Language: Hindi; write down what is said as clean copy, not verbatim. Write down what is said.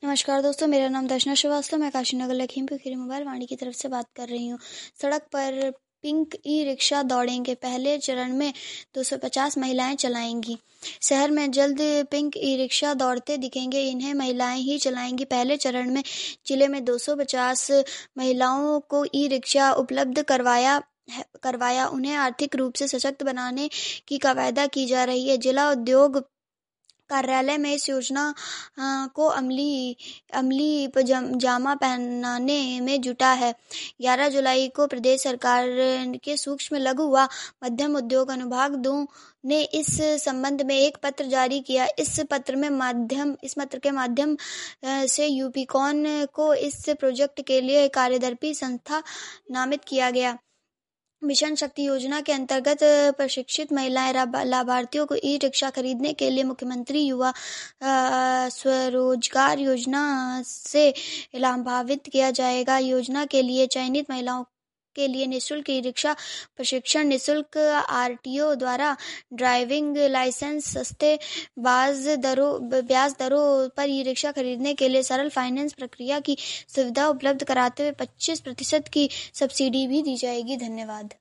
नमस्कार दोस्तों, मेरा नाम दर्शना श्रीवास्तव। मैं काशीनगर लखीमपुर खीरी मोबाइल वाणी की तरफ से बात कर रही हूँ। सड़क पर पिंक ई रिक्शा दौड़ेंगे। पहले चरण में 250 महिलाएं चलाएंगी। शहर में जल्द पिंक ई रिक्शा दौड़ते दिखेंगे। इन्हें महिलाएं ही चलाएंगी। पहले चरण में जिले में 250 महिलाओं को ई रिक्शा उपलब्ध करवाया उन्हें आर्थिक रूप से सशक्त बनाने की कवायद की जा रही है। जिला उद्योग कार्यालय में इस योजना को अमली जामा पहनाने में जुटा है। 11 जुलाई को प्रदेश सरकार के सूक्ष्म लघु व मध्यम उद्योग अनुभाग 2 ने इस संबंध में एक पत्र जारी किया। इस पत्र के माध्यम से यूपीकॉन को इस प्रोजेक्ट के लिए कार्यदर्शी संस्था नामित किया गया। मिशन शक्ति योजना के अंतर्गत प्रशिक्षित महिलाएं लाभार्थियों को ई रिक्शा खरीदने के लिए मुख्यमंत्री युवा स्वरोजगार योजना से लाभान्वित किया जाएगा। योजना के लिए चयनित महिलाओं के लिए निःशुल्क ई रिक्शा प्रशिक्षण, निःशुल्क आरटीओ द्वारा ड्राइविंग लाइसेंस, सस्ते ब्याज दरों पर ई रिक्शा खरीदने के लिए सरल फाइनेंस प्रक्रिया की सुविधा उपलब्ध कराते हुए 25% की सब्सिडी भी दी जाएगी। धन्यवाद।